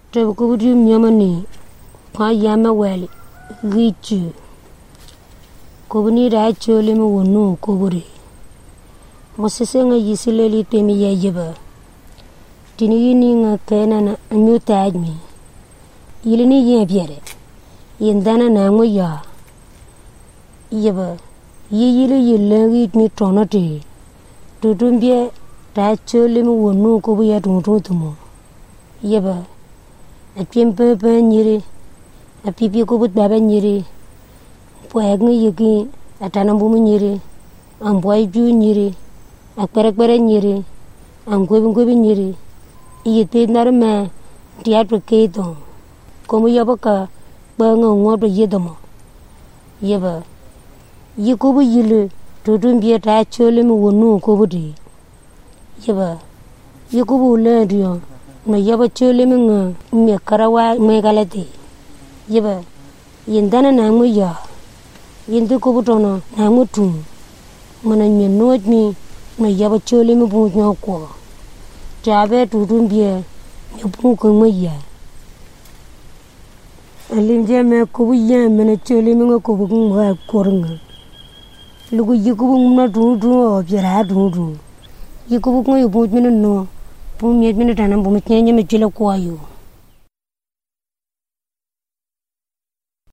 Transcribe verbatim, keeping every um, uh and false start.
Trebe ko budi myamani kwa yama wali gichu ko buni ra chole mo wonu ko buri mo sese nga yisile li temi yejeba tini yini nga kena na anyu tajmi yilini ye biere yindana na ngo ya yeba yiyile yile mi tonati tutumbie ra chole mo wonu ko bu ya tuntumo yeba a piempe pe nyiri a pipi ko but baba nyiri po agni yiki atana bumu nyiri am boy ju nyiri a pere pere nyiri am gobi gobi nyiri yite narma tiatro keto komu yabaka ba ngo ngodo yedomo yeba yikubu yilu tudum bie ta chole mu wonu ko budi yeba yikubu le dio no yaba chole mu nga me karawa me galati yeba yindana na mu ya yindi ko butono na mu tu mana nye nojmi no yaba chole mu bu nyo ko jabe tudum bie me bu ko mu ya alim je me ko bu ya me chole mu nga ko bu ma kornga lugu yikubu na du du o bira du du yikubu ko yu bu mi no bu mi mi na na bu mi nye me jile ko ayo